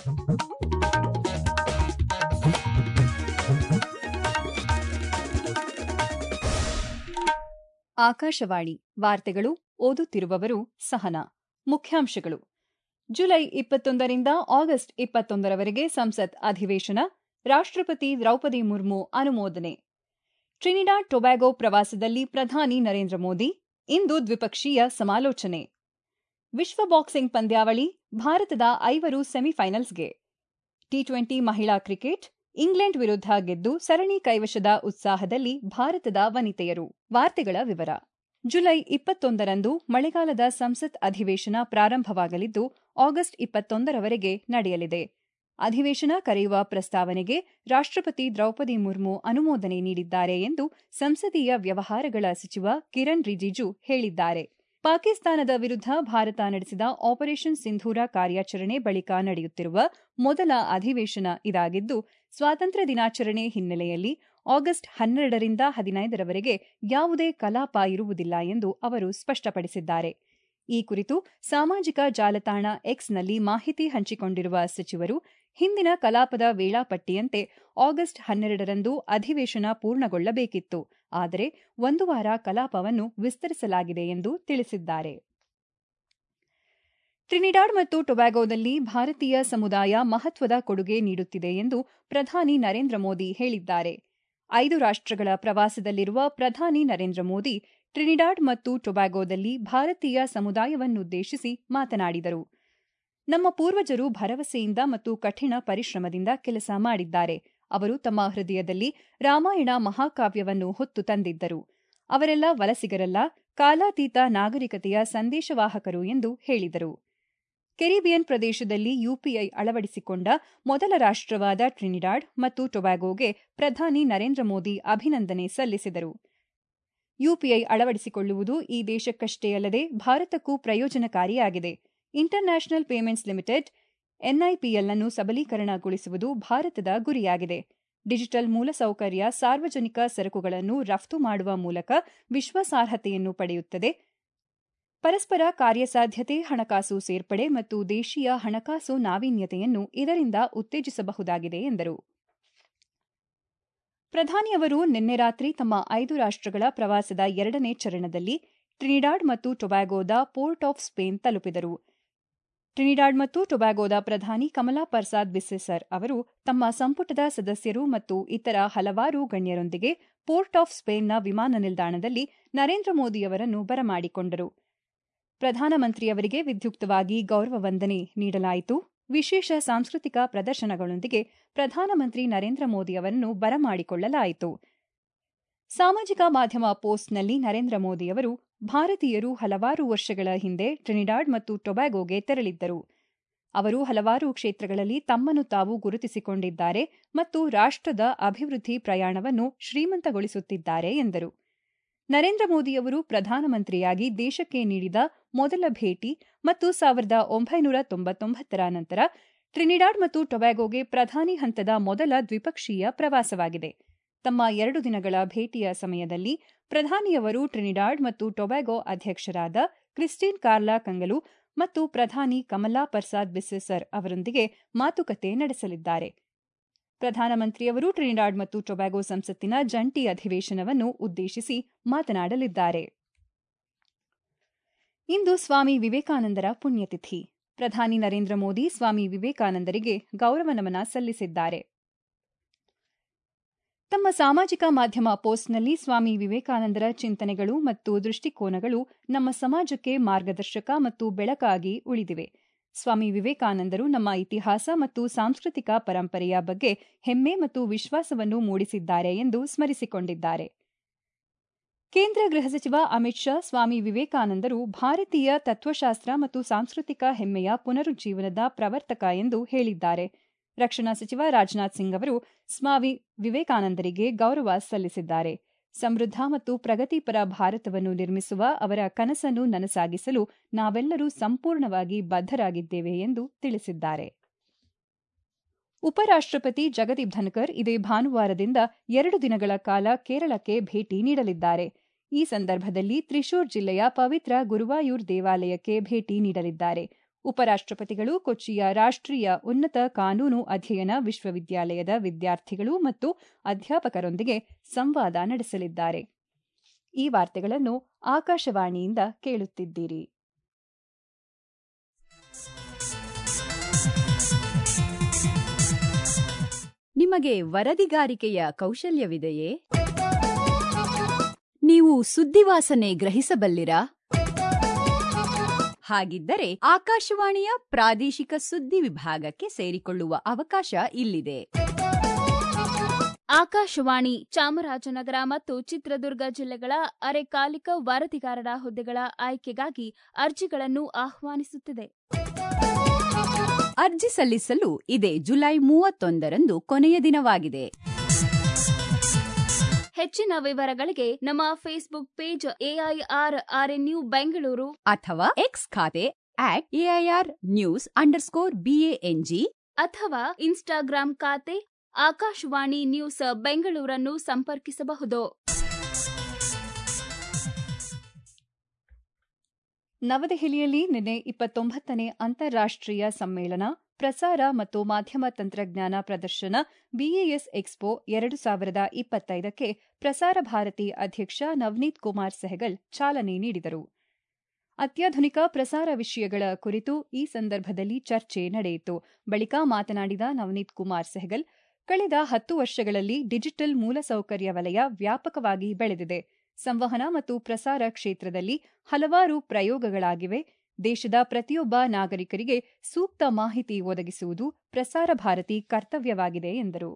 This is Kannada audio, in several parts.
ಆಕಾಶವಾಣಿ ವಾರ್ತೆಗಳು ಓದುತ್ತಿರುವವರು ಸಹನಾ. ಮುಖ್ಯಾಂಶಗಳು. ಜುಲೈ 21ರಿಂದ ಆಗಸ್ಟ್ 21ರವರೆಗೆ ಸಂಸತ್ ಅಧಿವೇಶನ. ರಾಷ್ಟ್ರಪತಿ ದ್ರೌಪದಿ ಮುರ್ಮು ಅನುಮೋದನೆ. ಟ್ರಿನಿಡಾಡ್ ಟೊಬ್ಯಾಗೊ ಪ್ರವಾಸದಲ್ಲಿ ಪ್ರಧಾನಿ ನರೇಂದ್ರ ಮೋದಿ. ಇಂದು ದ್ವಿಪಕ್ಷೀಯ ಸಮಾಲೋಚನೆ. ವಿಶ್ವ ಬಾಕ್ಸಿಂಗ್ ಪಂದ್ಯಾವಳಿ. ಭಾರತದ 5 ಸೆಮಿಫೈನಲ್ಸ್ಗೆ. ಟಿ20 ಮಹಿಳಾ ಕ್ರಿಕೆಟ್. ಇಂಗ್ಲೆಂಡ್ ವಿರುದ್ಧ ಗೆದ್ದು ಸರಣಿ ಕೈವಶದ ಉತ್ಸಾಹದಲ್ಲಿ ಭಾರತದ ವನಿತೆಯರು. ವಾರ್ತೆಗಳ ವಿವರ. ಜುಲೈ 21ರಂದು ಮಳೆಗಾಲದ ಸಂಸತ್ ಅಧಿವೇಶನ ಪ್ರಾರಂಭವಾಗಲಿದ್ದು ಆಗಸ್ಟ್ 21ರವರೆಗೆ ನಡೆಯಲಿದೆ. ಅಧಿವೇಶನ ಕರೆಯುವ ಪ್ರಸ್ತಾವನೆಗೆ ರಾಷ್ಟ್ರಪತಿ ದ್ರೌಪದಿ ಮುರ್ಮು ಅನುಮೋದನೆ ನೀಡಿದ್ದಾರೆ ಎಂದು ಸಂಸದೀಯ ವ್ಯವಹಾರಗಳ ಸಚಿವ ಕಿರಣ್ ರಿಜಿಜು ಹೇಳಿದ್ದಾರೆ. ಪಾಕಿಸ್ತಾನದ ವಿರುದ್ಧ ಭಾರತ ನಡೆಸಿದ ಆಪರೇಷನ್ ಸಿಂಧೂರ ಕಾರ್ಯಾಚರಣೆ ಬಳಿಕ ನಡೆಯುತ್ತಿರುವ ಮೊದಲ ಅಧಿವೇಶನ ಇದಾಗಿದ್ದು, ಸ್ವಾತಂತ್ರ್ಯ ದಿನಾಚರಣೆ ಹಿನ್ನೆಲೆಯಲ್ಲಿ ಆಗಸ್ಟ್ 12ರಿಂದ 15ರವರೆಗೆ ಯಾವುದೇ ಕಲಾಪ ಇರುವುದಿಲ್ಲ ಎಂದು ಅವರು ಸ್ಪಷ್ಟಪಡಿಸಿದ್ದಾರೆ. ಈ ಕುರಿತು ಸಾಮಾಜಿಕ ಜಾಲತಾಣ ಎಕ್ಸ್ನಲ್ಲಿ ಮಾಹಿತಿ ಹಂಚಿಕೊಂಡಿರುವ ಸಚಿವರು, ಹಿಂದಿನ ಕಲಾಪದ ವೇಳಾಪಟ್ಟಿಯಂತೆ ಆಗಸ್ಟ್ 12ರಂದು ಅಧಿವೇಶನ ಪೂರ್ಣಗೊಳ್ಳಬೇಕಿತ್ತು. ಆದರೆ 1 ವಾರ ಕಲಾಪವನ್ನು ವಿಸ್ತರಿಸಲಾಗಿದೆ ಎಂದು ತಿಳಿಸಿದ್ದಾರೆ. ಟ್ರಿನಿಡಾಡ್ ಮತ್ತು ಟೊಬ್ಯಾಗೊದಲ್ಲಿ ಭಾರತೀಯ ಸಮುದಾಯ ಮಹತ್ವದ ಕೊಡುಗೆ ನೀಡುತ್ತಿದೆ ಎಂದು ಪ್ರಧಾನಿ ನರೇಂದ್ರ ಮೋದಿ ಹೇಳಿದ್ದಾರೆ. 5 ರಾಷ್ಟ್ರಗಳ ಪ್ರವಾಸದಲ್ಲಿರುವ ಪ್ರಧಾನಿ ನರೇಂದ್ರ ಮೋದಿ ಟ್ರಿನಿಡಾಡ್ ಮತ್ತು ಟೊಬ್ಯಾಗೊದಲ್ಲಿ ಭಾರತೀಯ ಸಮುದಾಯವನ್ನುದ್ದೇಶಿಸಿ ಮಾತನಾಡಿದರು. ನಮ್ಮ ಪೂರ್ವಜರು ಭರವಸೆಯಿಂದ ಮತ್ತು ಕಠಿಣ ಪರಿಶ್ರಮದಿಂದ ಕೆಲಸ ಮಾಡಿದ್ದಾರೆ. ಅವರು ತಮ್ಮ ಹೃದಯದಲ್ಲಿ ರಾಮಾಯಣ ಮಹಾಕಾವ್ಯವನ್ನು ಹೊತ್ತು ತಂದಿದ್ದರು. ಅವರೆಲ್ಲ ವಲಸಿಗರಲ್ಲ, ಕಾಲಾತೀತ ನಾಗರಿಕತೆಯ ಸಂದೇಶವಾಹಕರು ಎಂದು ಹೇಳಿದರು. ಕೆರಿಬಿಯನ್ ಪ್ರದೇಶದಲ್ಲಿ ಯುಪಿಐ ಅಳವಡಿಸಿಕೊಂಡ ಮೊದಲ ರಾಷ್ಟ್ರವಾದ ಟ್ರಿನಿಡಾಡ್ ಮತ್ತು ಟೊಬ್ಯಾಗೊಗೆ ಪ್ರಧಾನಿ ನರೇಂದ್ರ ಮೋದಿ ಅಭಿನಂದನೆ ಸಲ್ಲಿಸಿದರು. ಯುಪಿಐ ಅಳವಡಿಸಿಕೊಳ್ಳುವುದು ಈ ದೇಶಕ್ಕಷ್ಟೇ ಅಲ್ಲದೆ ಭಾರತಕ್ಕೂ ಪ್ರಯೋಜನಕಾರಿಯಾಗಿದೆ. ಇಂಟರ್ನ್ಯಾಷನಲ್ ಪೇಮೆಂಟ್ಸ್ ಲಿಮಿಟೆಡ್ ಎನ್ಐಪಿಎಲ್ ಅನ್ನು ಸಬಲೀಕರಣಗೊಳಿಸುವುದು ಭಾರತದ ಗುರಿಯಾಗಿದೆ. ಡಿಜಿಟಲ್ ಮೂಲಸೌಕರ್ಯ ಸಾರ್ವಜನಿಕ ಸರಕುಗಳನ್ನು ರಫ್ತು ಮಾಡುವ ಮೂಲಕ ವಿಶ್ವಾಸಾರ್ಹತೆಯನ್ನು ಪಡೆಯುತ್ತದೆ. ಪರಸ್ಪರ ಕಾರ್ಯಸಾಧ್ಯತೆ, ಹಣಕಾಸು ಸೇರ್ಪಡೆ ಮತ್ತು ದೇಶೀಯ ಹಣಕಾಸು ನಾವೀನ್ಯತೆಯನ್ನು ಇದರಿಂದ ಉತ್ತೇಜಿಸಬಹುದಾಗಿದೆ ಎಂದರು. ಪ್ರಧಾನಿಯವರು ನಿನ್ನೆ ರಾತ್ರಿ ತಮ್ಮ 5 ರಾಷ್ಟ್ರಗಳ ಪ್ರವಾಸದ 2ನೇ ಚರಣದಲ್ಲಿ ಟ್ರಿನಿಡಾಡ್ ಮತ್ತು ಟೊಬ್ಯಾಗೊದ ಪೋರ್ಟ್ ಆಫ್ ಸ್ಪೇನ್ ತಲುಪಿದರು. ಟ್ರಿನಿಡಾಡ್ ಮತ್ತು ಟೊಬ್ಯಾಗೊದ ಪ್ರಧಾನಿ ಕಮಲಾ ಪರ್ಸಾದ್ ಬಿಸ್ಸೆಸರ್ ಅವರು ತಮ್ಮ ಸಂಪುಟದ ಸದಸ್ಯರು ಮತ್ತು ಇತರ ಹಲವಾರು ಗಣ್ಯರೊಂದಿಗೆ ಪೋರ್ಟ್ ಆಫ್ ಸ್ಪೇನ್ನ ವಿಮಾನ ನಿಲ್ದಾಣದಲ್ಲಿ ನರೇಂದ್ರ ಮೋದಿಯವರನ್ನು ಬರಮಾಡಿಕೊಂಡರು. ಪ್ರಧಾನಮಂತ್ರಿಯವರಿಗೆ ವಿದ್ಯುಕ್ತವಾಗಿ ಗೌರವ ವಂದನೆ ನೀಡಲಾಯಿತು. ವಿಶೇಷ ಸಾಂಸ್ಕೃತಿಕ ಪ್ರದರ್ಶನಗಳೊಂದಿಗೆ ಪ್ರಧಾನಮಂತ್ರಿ ನರೇಂದ್ರ ಮೋದಿಯವರನ್ನು ಬರಮಾಡಿಕೊಳ್ಳಲಾಯಿತು. ಸಾಮಾಜಿಕ ಮಾಧ್ಯಮ ಪೋಸ್ಟ್ನಲ್ಲಿ ನರೇಂದ್ರ ಮೋದಿಯವರು, ಭಾರತೀಯರು ಹಲವಾರು ವರ್ಷಗಳ ಹಿಂದೆ ಟ್ರಿನಿಡಾಡ್ ಮತ್ತು ಟೊಬ್ಯಾಗೊಗೆ ತೆರಳಿದ್ದರು. ಅವರು ಹಲವಾರು ಕ್ಷೇತ್ರಗಳಲ್ಲಿ ತಮ್ಮನ್ನು ತಾವು ಗುರುತಿಸಿಕೊಂಡಿದ್ದಾರೆ ಮತ್ತು ರಾಷ್ಟ್ರದ ಅಭಿವೃದ್ಧಿ ಪ್ರಯಾಣವನ್ನು ಶ್ರೀಮಂತಗೊಳಿಸುತ್ತಿದ್ದಾರೆ ಎಂದರು. ನರೇಂದ್ರ ಮೋದಿಯವರು ಪ್ರಧಾನಮಂತ್ರಿಯಾಗಿ ದೇಶಕ್ಕೆ ನೀಡಿದ ಮೊದಲ ಭೇಟಿ ಮತ್ತು 1999ರ ನಂತರ ಟ್ರಿನಿಡಾಡ್ ಮತ್ತು ಟೊಬ್ಯಾಗೊಗೆ ಪ್ರಧಾನಿ ಹಂತದ ಮೊದಲ ದ್ವಿಪಕ್ಷೀಯ ಪ್ರವಾಸವಾಗಿದೆ. ತಮ್ಮ 2 ದಿನಗಳ ಭೇಟಿಯ ಸಮಯದಲ್ಲಿ ಪ್ರಧಾನಿಯವರು ಟ್ರಿನಿಡಾಡ್ ಮತ್ತು ಟೊಬ್ಯಾಗೊ ಅಧ್ಯಕ್ಷರಾದ ಕ್ರಿಸ್ಟಿನ್ ಕಾರ್ಲಾ ಕಂಗಲು ಮತ್ತು ಪ್ರಧಾನಿ ಕಮಲಾ ಪರ್ಸಾದ್ ಬಿಸ್ಸೆಸರ್ ಅವರೊಂದಿಗೆ ಮಾತುಕತೆ ನಡೆಸಲಿದ್ದಾರೆ. ಪ್ರಧಾನಮಂತ್ರಿಯವರು ಟ್ರಿನಿಡಾಡ್ ಮತ್ತು ಟೊಬ್ಯಾಗೊ ಸಂಸತ್ತಿನ ಜಂಟಿ ಅಧಿವೇಶನವನ್ನು ಉದ್ದೇಶಿಸಿ ಮಾತನಾಡಲಿದ್ದಾರೆ. ಇಂದು ಸ್ವಾಮಿ ವಿವೇಕಾನಂದರ ಪುಣ್ಯತಿಥಿ. ಪ್ರಧಾನಿ ನರೇಂದ್ರ ಮೋದಿ ಸ್ವಾಮಿ ವಿವೇಕಾನಂದರಿಗೆ ಗೌರವ ನಮನ ಸಲ್ಲಿಸಿದ್ದಾರೆ. ತಮ್ಮ ಸಾಮಾಜಿಕ ಮಾಧ್ಯಮ ಪೋಸ್ಟ್ನಲ್ಲಿ ಸ್ವಾಮಿ ವಿವೇಕಾನಂದರ ಚಿಂತನೆಗಳು ಮತ್ತು ದೃಷ್ಟಿಕೋನಗಳು ನಮ್ಮ ಸಮಾಜಕ್ಕೆ ಮಾರ್ಗದರ್ಶಕ ಮತ್ತು ಬೆಳಕಾಗಿ ಉಳಿದಿವೆ. ಸ್ವಾಮಿ ವಿವೇಕಾನಂದರು ನಮ್ಮ ಇತಿಹಾಸ ಮತ್ತು ಸಾಂಸ್ಕೃತಿಕ ಪರಂಪರೆಯ ಬಗ್ಗೆ ಹೆಮ್ಮೆ ಮತ್ತು ವಿಶ್ವಾಸವನ್ನು ಮೂಡಿಸಿದ್ದಾರೆ ಎಂದು ಸ್ಮರಿಸಿಕೊಂಡಿದ್ದಾರೆ. ಕೇಂದ್ರ ಗೃಹ ಸಚಿವ ಅಮಿತ್ ಶಾ ಸ್ವಾಮಿ ವಿವೇಕಾನಂದರು ಭಾರತೀಯ ತತ್ವಶಾಸ್ತ್ರ ಮತ್ತು ಸಾಂಸ್ಕೃತಿಕ ಹೆಮ್ಮೆಯ ಪುನರುಜ್ಜೀವನದ ಪ್ರವರ್ತಕ ಎಂದು ಹೇಳಿದ್ದಾರೆ. ರಕ್ಷಣಾ ಸಚಿವ ರಾಜನಾಥ್ ಸಿಂಗ್ ಅವರು ಸ್ವಾಮಿ ವಿವೇಕಾನಂದರಿಗೆ ಗೌರವ ಸಲ್ಲಿಸಿದ್ದಾರೆ. ಸಮೃದ್ಧ ಮತ್ತು ಪ್ರಗತಿಪರ ಭಾರತವನ್ನು ನಿರ್ಮಿಸುವ ಅವರ ಕನಸನ್ನು ನನಸಾಗಿಸಲು ನಾವೆಲ್ಲರೂ ಸಂಪೂರ್ಣವಾಗಿ ಬದ್ಧರಾಗಿದ್ದೇವೆ ಎಂದು ತಿಳಿಸಿದ್ದಾರೆ. ಉಪರಾಷ್ಟ್ರಪತಿ ಜಗದೀಪ್ ಧನ್ಕರ್ ಇದೇ ಭಾನುವಾರದಿಂದ 2 ದಿನಗಳ ಕಾಲ ಕೇರಳಕ್ಕೆ ಭೇಟಿ ನೀಡಲಿದ್ದಾರೆ. ಈ ಸಂದರ್ಭದಲ್ಲಿ ತ್ರಿಶೂರ್ ಜಿಲ್ಲೆಯ ಪವಿತ್ರ ಗುರುವಾಯೂರ್ ದೇವಾಲಯಕ್ಕೆ ಭೇಟಿ ನೀಡಲಿದ್ದಾರೆ. ಉಪರಾಷ್ಟ್ರಪತಿಗಳು ಕೊಚ್ಚಿಯ ರಾಷ್ಟ್ರೀಯ ಉನ್ನತ ಕಾನೂನು ಅಧ್ಯಯನ ವಿಶ್ವವಿದ್ಯಾಲಯದ ವಿದ್ಯಾರ್ಥಿಗಳು ಮತ್ತು ಅಧ್ಯಾಪಕರೊಂದಿಗೆ ಸಂವಾದ ನಡೆಸಲಿದ್ದಾರೆ. ಈ ವಾರ್ತೆಗಳನ್ನು ಆಕಾಶವಾಣಿಯಿಂದ ಕೇಳುತ್ತಿದ್ದೀರಿ. ನಿಮಗೆ ವರದಿಗಾರಿಕೆಯ ಕೌಶಲ್ಯವಿದೆಯೇ? ನೀವು ಸುದ್ದಿವಾಸನೆ ಗ್ರಹಿಸಬಲ್ಲಿರಾ? ಹಾಗಿದ್ದರೆ ಆಕಾಶವಾಣಿಯ ಪ್ರಾದೇಶಿಕ ಸುದ್ದಿ ವಿಭಾಗಕ್ಕೆ ಸೇರಿಕೊಳ್ಳುವ ಅವಕಾಶ ಇಲ್ಲಿದೆ. ಆಕಾಶವಾಣಿ ಚಾಮರಾಜನಗರ ಮತ್ತು ಚಿತ್ರದುರ್ಗ ಜಿಲ್ಲೆಗಳ ಅರೆಕಾಲಿಕ ವರದಿಗಾರರ ಹುದ್ದೆಗಳ ಆಯ್ಕೆಗಾಗಿ ಅರ್ಜಿಗಳನ್ನು ಆಹ್ವಾನಿಸುತ್ತಿದೆ. ಅರ್ಜಿ ಸಲ್ಲಿಸಲು ಇದೇ ಜುಲೈ 31ರಂದು ಕೊನೆಯ ದಿನವಾಗಿದೆ. ಹೆಚ್ಚಿನ ವಿವರಗಳಿಗೆ ನಮ್ಮ ಫೇಸ್ಬುಕ್ ಪೇಜ್ AIRRNU ಬೆಂಗಳೂರು ಅಥವಾ ಎಕ್ಸ್ ಖಾತೆ @AIRnews_BANG ಅಥವಾ ಇನ್ಸ್ಟಾಗ್ರಾಂ ಖಾತೆ ಆಕಾಶವಾಣಿ ನ್ಯೂಸ್ ಬೆಂಗಳೂರನ್ನು ಸಂಪರ್ಕಿಸಬಹುದು. ನವದೆಹಲಿಯಲ್ಲಿ ನಿನ್ನೆ 29ನೇ ಅಂತಾರಾಷ್ಟ್ರೀಯ ಸಮ್ಮೇಳನ ಪ್ರಸಾರ ಮತ್ತು ಮಾಧ್ಯಮ ತಂತ್ರಜ್ಞಾನ ಪ್ರದರ್ಶನ BAS ಎಕ್ಸ್ಪೋ 2025ಕ್ಕೆ ಪ್ರಸಾರ ಭಾರತಿ ಅಧ್ಯಕ್ಷ ನವನೀತ್ ಕುಮಾರ್ ಸೆಹಗಲ್ ಚಾಲನೆ ನೀಡಿದರು. ಅತ್ಯಾಧುನಿಕ ಪ್ರಸಾರ ವಿಷಯಗಳ ಕುರಿತು ಈ ಸಂದರ್ಭದಲ್ಲಿ ಚರ್ಚೆ ನಡೆಯಿತು. ಬಳಿಕ ಮಾತನಾಡಿದ ನವನೀತ್ ಕುಮಾರ್ ಸೆಹಗಲ್, ಕಳೆದ 10 ವರ್ಷಗಳಲ್ಲಿ ಡಿಜಿಟಲ್ ಮೂಲಸೌಕರ್ಯ ವಲಯ ವ್ಯಾಪಕವಾಗಿ ಬೆಳೆದಿದೆ. ಸಂವಹನ ಮತ್ತು ಪ್ರಸಾರ ಕ್ಷೇತ್ರದಲ್ಲಿ ಹಲವಾರು ಪ್ರಯೋಗಗಳಾಗಿವೆ. ದೇಶದ ಪ್ರತಿಯೊಬ್ಬ ನಾಗರಿಕರಿಗೆ ಸೂಕ್ತ ಮಾಹಿತಿ ಒದಗಿಸುವುದು ಪ್ರಸಾರ ಭಾರತಿ ಕರ್ತವ್ಯವಾಗಿದೆ ಎಂದರು.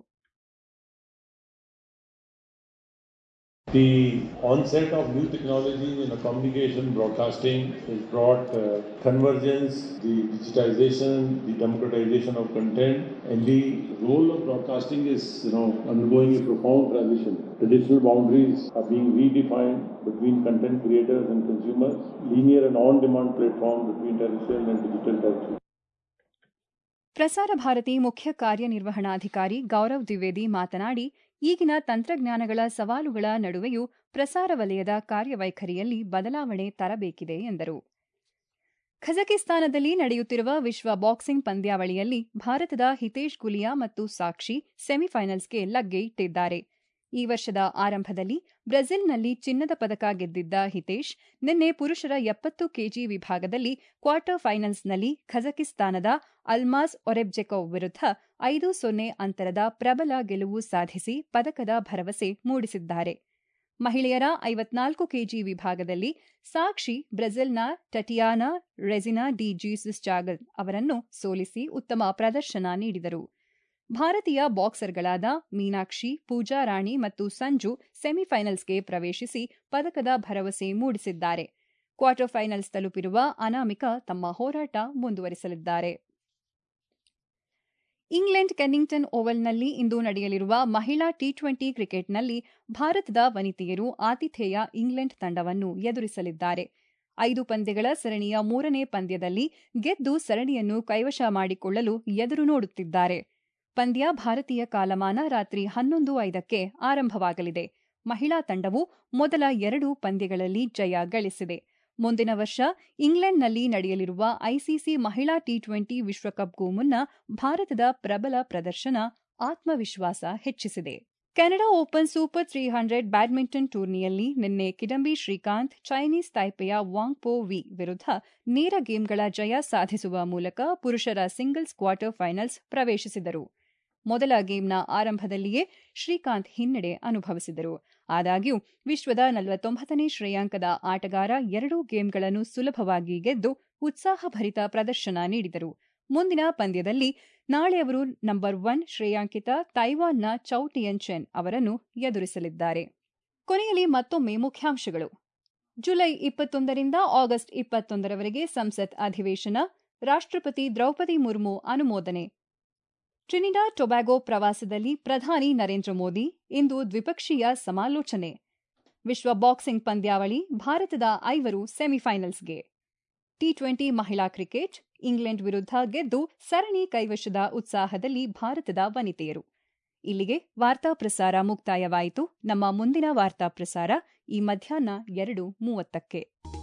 The onset of new technologies in communication broadcasting has brought convergence, the digitization, the democratization of content, and the role of broadcasting is undergoing a profound transition. Traditional boundaries are being redefined between content creators and consumers, linear and on-demand platforms between terrestrial and digital territory. Prasar Bharati ಮುಖ್ಯ ಕಾರ್ಯನಿರ್ವಹಣಾಧಿಕಾರಿ ಗೌರವ್ ದ್ವಿವೇದಿ ಮಾತನಾಡಿ, ಈಗಿನ ತಂತ್ರಜ್ಞಾನಗಳ ಸವಾಲುಗಳ ನಡುವೆಯೂ ಪ್ರಸಾರ ವಲಯದ ಕಾರ್ಯವೈಖರಿಯಲ್ಲಿ ಬದಲಾವಣೆ ತರಬೇಕಿದೆ ಎಂದರು. ಕಜಕಿಸ್ತಾನದಲ್ಲಿ ನಡೆಯುತ್ತಿರುವ ವಿಶ್ವ ಬಾಕ್ಸಿಂಗ್ ಪಂದ್ಯಾವಳಿಯಲ್ಲಿ ಭಾರತದ ಹಿತೇಶ್ ಗುಲಿಯಾ ಮತ್ತು ಸಾಕ್ಷಿ ಸೆಮಿಫೈನಲ್ಸ್ಗೆ ಲಗ್ಗೆ ಇಟ್ಟಿದ್ದಾರೆ. ಈ ವರ್ಷದ ಆರಂಭದಲ್ಲಿ ಬ್ರೆಜಿಲ್ನಲ್ಲಿ ಚಿನ್ನದ ಪದಕ ಗೆದ್ದಿದ್ದ ಹಿತೇಶ್ ನಿನ್ನೆ ಪುರುಷರ 70 ಕೆಜಿ ವಿಭಾಗದಲ್ಲಿ ಕ್ವಾರ್ಟರ್ ಫೈನಲ್ಸ್ನಲ್ಲಿ ಕಜಕಿಸ್ತಾನದ ಅಲ್ಮಾಜ್ ಒರೆಬ್ಜೆಕೋವ್ ವಿರುದ್ಧ 5-0 ಅಂತರದ ಪ್ರಬಲ ಗೆಲುವು ಸಾಧಿಸಿ ಪದಕದ ಭರವಸೆ ಮೂಡಿಸಿದ್ದಾರೆ. ಮಹಿಳೆಯರ 54 ಕೆಜಿ ವಿಭಾಗದಲ್ಲಿ ಸಾಕ್ಷಿ ಬ್ರೆಜಿಲ್ನ ಟಟಿಯಾನಾ ರೆಜಿನಾ ಡಿ ಜೀಸಸ್ ಜಾಗಲ್ ಅವರನ್ನು ಸೋಲಿಸಿ ಉತ್ತಮ ಪ್ರದರ್ಶನ ನೀಡಿದರು. ಭಾರತೀಯ ಬಾಕ್ಸರ್ಗಳಾದ ಮೀನಾಕ್ಷಿ, ಪೂಜಾ ರಾಣಿ ಮತ್ತು ಸಂಜು ಸೆಮಿಫೈನಲ್ಸ್ಗೆ ಪ್ರವೇಶಿಸಿ ಪದಕದ ಭರವಸೆ ಮೂಡಿಸಿದ್ದಾರೆ. ಕ್ವಾರ್ಟರ್ ಫೈನಲ್ಸ್ ತಲುಪಿರುವ ಅನಾಮಿಕಾ ತಮ್ಮ ಹೋರಾಟ ಮುಂದುವರಿಸಲಿದ್ದಾರೆ. ಇಂಗ್ಲೆಂಡ್ ಕೆನ್ನಿಂಗ್ಟನ್ ಓವಲ್ನಲ್ಲಿ ಇಂದು ನಡೆಯಲಿರುವ ಮಹಿಳಾ ಟಿ20 ಕ್ರಿಕೆಟ್ನಲ್ಲಿ ಭಾರತದ ವನಿತೆಯರು ಆತಿಥೇಯ ಇಂಗ್ಲೆಂಡ್ ತಂಡವನ್ನು ಎದುರಿಸಲಿದ್ದಾರೆ. 5 ಪಂದ್ಯಗಳ ಸರಣಿಯ 3ನೇ ಪಂದ್ಯದಲ್ಲಿ ಗೆದ್ದು ಸರಣಿಯನ್ನು ಕೈವಶ ಮಾಡಿಕೊಳ್ಳಲು ಎದುರು ನೋಡುತ್ತಿದ್ದಾರೆ. ಪಂದ್ಯ ಭಾರತೀಯ ಕಾಲಮಾನ ರಾತ್ರಿ 11:05ಕ್ಕೆ ಆರಂಭವಾಗಲಿದೆ. ಮಹಿಳಾ ತಂಡವು ಮೊದಲ 2 ಪಂದ್ಯಗಳಲ್ಲಿ ಜಯ ಗಳಿಸಿದೆ. ಮುಂದಿನ ವರ್ಷ ಇಂಗ್ಲೆಂಡ್ನಲ್ಲಿ ನಡೆಯಲಿರುವ ಐಸಿಸಿ ಮಹಿಳಾ ಟಿ20 ವಿಶ್ವಕಪ್ಗೂ ಮುನ್ನ ಭಾರತದ ಪ್ರಬಲ ಪ್ರದರ್ಶನ ಆತ್ಮವಿಶ್ವಾಸ ಹೆಚ್ಚಿಸಿದೆ. ಕೆನಡಾ ಓಪನ್ ಸೂಪರ್ 300 ಬ್ಯಾಡ್ಮಿಂಟನ್ ಟೂರ್ನಿಯಲ್ಲಿ ನಿನ್ನೆ ಕಿಡಂಬಿ ಶ್ರೀಕಾಂತ್ ಚೈನೀಸ್ ತೈಪೆಯ ವಾಂಗ್ ಪೋ ವಿ ವಿರುದ್ಧ ನೇರ ಗೇಮ್ಗಳ ಜಯ ಸಾಧಿಸುವ ಮೂಲಕ ಪುರುಷರ ಸಿಂಗಲ್ಸ್ ಕ್ವಾರ್ಟರ್ ಫೈನಲ್ಸ್ ಪ್ರವೇಶಿಸಿದರು. ಮೊದಲ ಗೇಮ್ನ ಆರಂಭದಲ್ಲಿಯೇ ಶ್ರೀಕಾಂತ್ ಹಿನ್ನಡೆ ಅನುಭವಿಸಿದರು. ಆದಾಗ್ಯೂ ವಿಶ್ವದ 49ನೇ ಶ್ರೇಯಾಂಕದ ಆಟಗಾರ 2 ಗೇಮ್ಗಳನ್ನು ಸುಲಭವಾಗಿ ಗೆದ್ದು ಉತ್ಸಾಹಭರಿತ ಪ್ರದರ್ಶನ ನೀಡಿದರು. ಮುಂದಿನ ಪಂದ್ಯದಲ್ಲಿ ನಾಳೆ ಅವರು ನಂಬರ್ 1 ಶ್ರೇಯಾಂಕಿತ ತೈವಾನ್ನ ಚೌ ಟಿಯನ್ ಚೆನ್ ಅವರನ್ನು ಎದುರಿಸಲಿದ್ದಾರೆ. ಕೊನೆಯಲ್ಲಿ ಮತ್ತೊಮ್ಮೆ ಮುಖ್ಯಾಂಶಗಳು. ಜುಲೈ 21ರಿಂದ ಆಗಸ್ಟ್ 21ರವರೆಗೆ ಸಂಸತ್ ಅಧಿವೇಶನ, ರಾಷ್ಟ್ರಪತಿ ದ್ರೌಪದಿ ಮುರ್ಮು ಅನುಮೋದನೆ. ಟ್ರಿನಿಡಾಡ್ ಟೊಬ್ಯಾಗೊ ಪ್ರವಾಸದಲ್ಲಿ ಪ್ರಧಾನಿ ನರೇಂದ್ರ ಮೋದಿ ಇಂದು ದ್ವಿಪಕ್ಷೀಯ ಸಮಾಲೋಚನೆ. ವಿಶ್ವ ಬಾಕ್ಸಿಂಗ್ ಪಂದ್ಯಾವಳಿ ಭಾರತದ 5 ಸೆಮಿಫೈನಲ್ಸ್ಗೆ. ಟಿ20 ಮಹಿಳಾ ಕ್ರಿಕೆಟ್ ಇಂಗ್ಲೆಂಡ್ ವಿರುದ್ಧ ಗೆದ್ದು ಸರಣಿ ಕೈವಶದ ಉತ್ಸಾಹದಲ್ಲಿ ಭಾರತದ ವನಿತೆಯರು. ಇಲ್ಲಿಗೆ ವಾರ್ತಾ ಪ್ರಸಾರ ಮುಕ್ತಾಯವಾಯಿತು. ನಮ್ಮ ಮುಂದಿನ ವಾರ್ತಾ ಪ್ರಸಾರ ಈ ಮಧ್ಯಾಹ್ನ 2:30ಕ್ಕೆ.